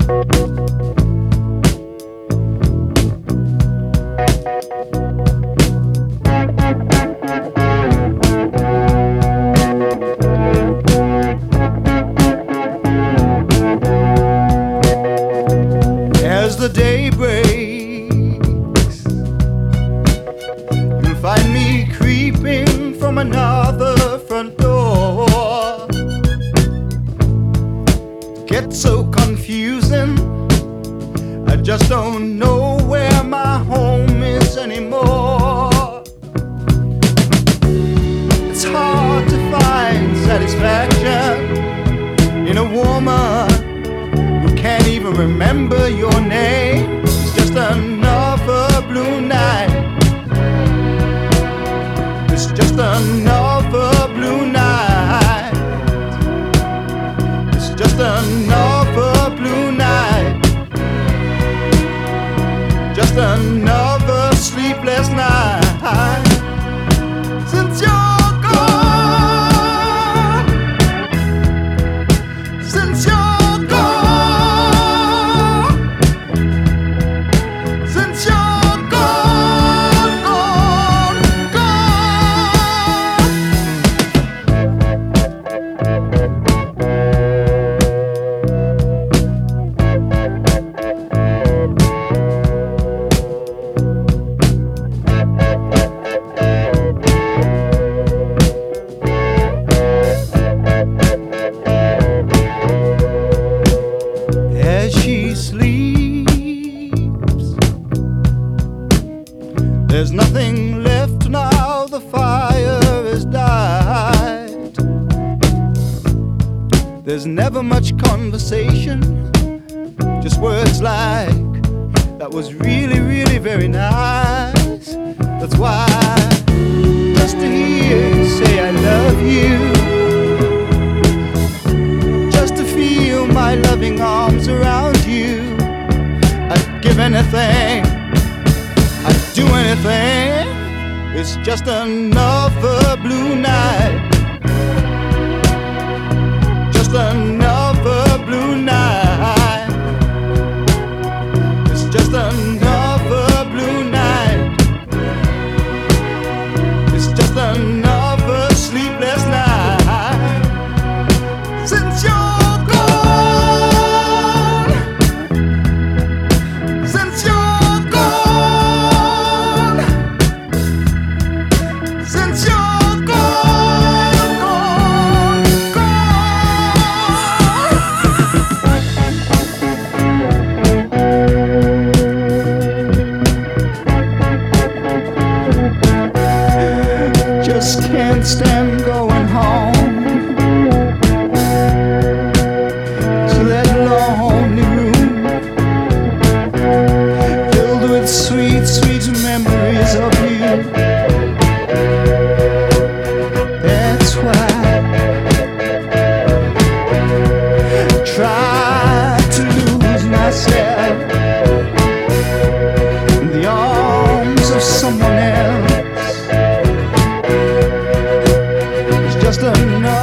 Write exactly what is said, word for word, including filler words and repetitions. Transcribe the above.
As the day breaks, you'll find me creeping from another front door. It gets so confusing, I just don't know where my home is anymore. It's hard to find satisfaction in a woman who can't even remember your name. It's just another blue night. It's just another blue night. It's just another blue night. Just another sleepless night. Since you're gone, since you're gone, since you're gone, gone, as she sleeps, there's nothing left now, the fire has died. There's never much conversation, just words like, that was really, really very nice. That's why, just to hear you say I love you, just to feel my loving arms around you, I'd give anything, I'd do anything. It's just another blue night. Just another blue night. It's just another blue night. It's just another sleepless night. Since you're gone, since you're gone, since you're gone, gone, gone. Just can't stand going home to that lonely room filled with sweet, sweet memories of you. That's why I try to lose myself in the arms of someone else. It's just another